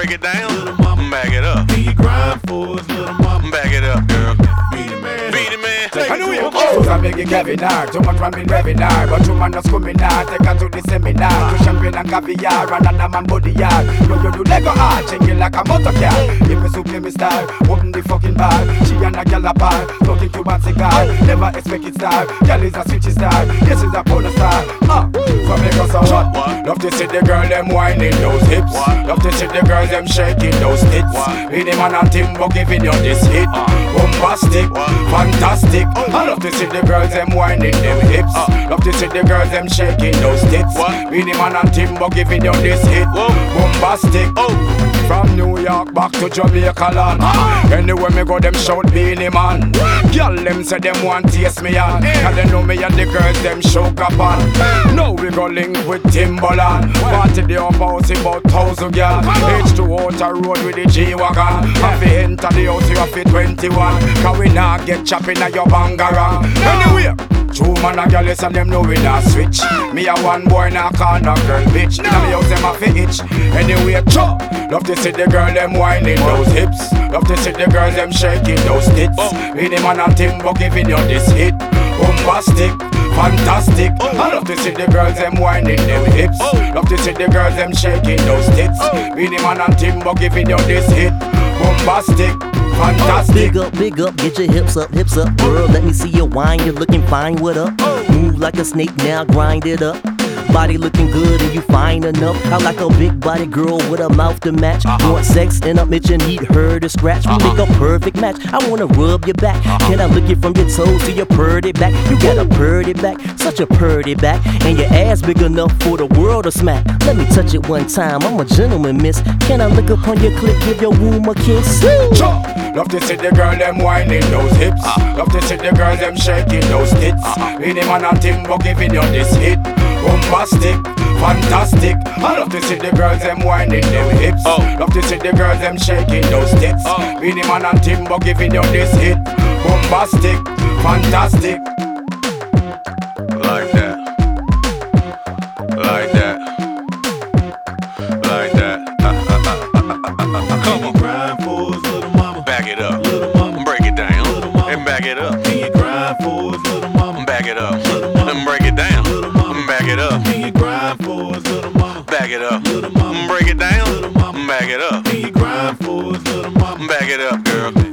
break it down. Little mama, Back it up. can you grind for us, little mama? Back it up, girl. Beat it, man. Beat it, man. Take it to him. Susan make it Kevin hard. Too much man been revving hard, but you man not scumming hard. Take her to the seminar, to champagne and caviar, and another man body yard. When you do Lego art, changing like a motor car. If me soup, me style, open the fucking bar. She and a gal a bar, smoking Cuban cigar. Never expect it star, gal is a switchy star. This is a porno star. So make us a what? Love to see the girl them whining those hips. Love to see the girls them shaking those tits. In the man and Timbo giving you this hit. Bombastic, fantastic. I love to see the girls them whining them hips. Love to see the girls them shaking those tits. Beenie Man and Timbo giving you this hit. Bombastic. From New York back to Jamaica land. Anywhere me go them shout Beenie Man. Girl them say them want taste me on. Cause they know me and the girls them shook up on. Now we go link with Timbaland. Party the up house about 1,000 girl. H2 outer road with the G-Wagon. Have to enter the house you have to 21. Cause we not get chopping at your bangarang. Anyway, two man and girl listen them know we not switch. Me a one boy not call no girl bitch. Inna me house them a fi itch. Anyway, chop. Love to see the girl them whining those hips. Love to see the girls them shaking those tits. Beenie Man and Timbo giving you this hit. Bombastic, fantastic. I love to see the girls them whining them hips. Love to see the girls them shaking those tits. Beenie Man and Timbo giving you this hit. Bombastic, fantastic. Big up, get your hips up, girl. Let me see you whine, you're looking fine, what up? Move like a snake, now grind it up. Body looking good and you fine enough. I like a big body girl with a mouth to match. Want sex and I'm itching, need her to scratch. We make a perfect match, I wanna rub your back. Can I look you from your toes to your purdy back? You got a purdy back, such a purdy back. And your ass big enough for the world to smack. Let me touch it one time, I'm a gentleman, miss. Can I look up on your clit, give your womb a kiss? Love to see the girl them whining those hips. Love to see the girls them shaking those tits. Beenie Man and Timbo giving you this hit. Bombastic, fantastic. I love to see the girls them whining them hips. Love to see the girls them shaking those tits. Beenie Man and Timbo giving you this hit. Bombastic, fantastic. Like that. Like that. Like that. Come on. Grind for us, little mama. Back it up. Little mama. Break it down. Little mama. And back it up. Can you grind for us, little mama? Back it up. Little mama. And break it down. Little mama. Back it up. Can you grind for us, little mama? Back it up. Little mama. Break it down. Little mama. Back it up. Can you grind for us, little mama? Back it up, girl.